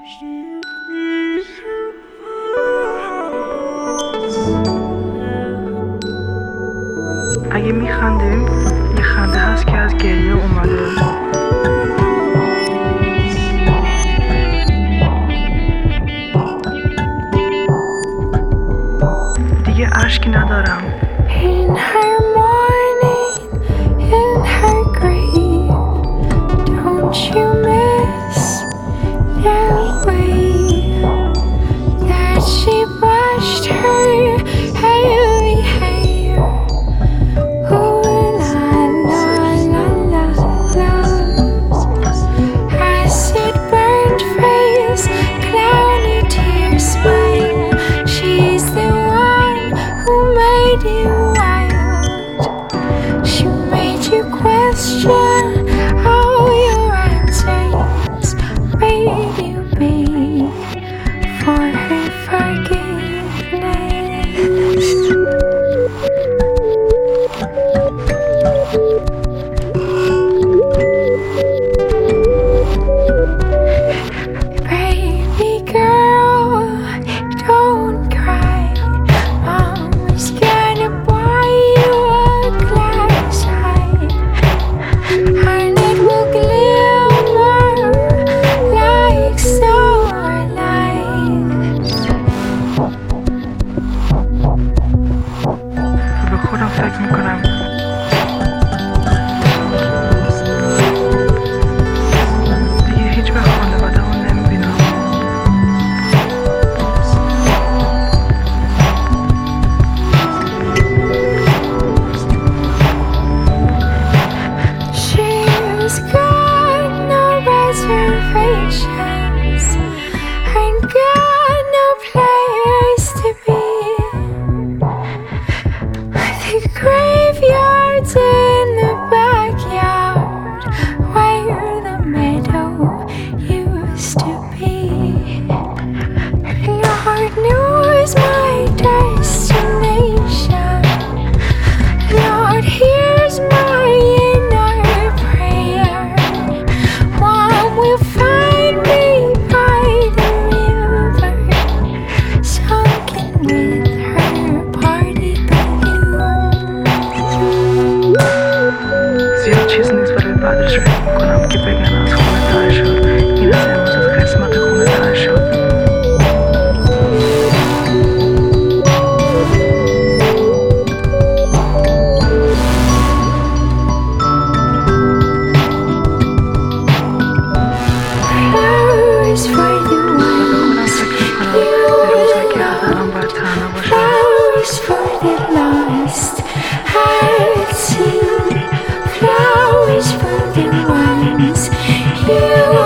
اگه میخندیم یه خنده هست که از گریه اومده، دیگه اشک ندارم. In her morning, in her grief, don't you miss the way that she brushed her heavy hair? Oh, la la la la la. Acid burned face, cloudy tears smile. She's the one who made you wild. She made you question all your answers, made you beg for her forgiveness. Baby girl, don't cry. Mama's gonna buy you a glass eye, and it will glimmer like starlight. به خودم فکر میکنم دیگه هیچ وقت خانواده رو نمیبینم. She's got no reservations and got no place to be. The graveyard's in the backyard where the meadow used to be. Lord knows my destination. Lord hears my inner prayer. Mom will find me by the river, sunken with her party balloons. زیاد چیز نیست ولی بعدش فکر میکنم که بگن از خونه تر شد. این از امروز از قسمت خونه تر شد. Flowers for the ones you love, flowers for the lost at sea, flowers for the ones you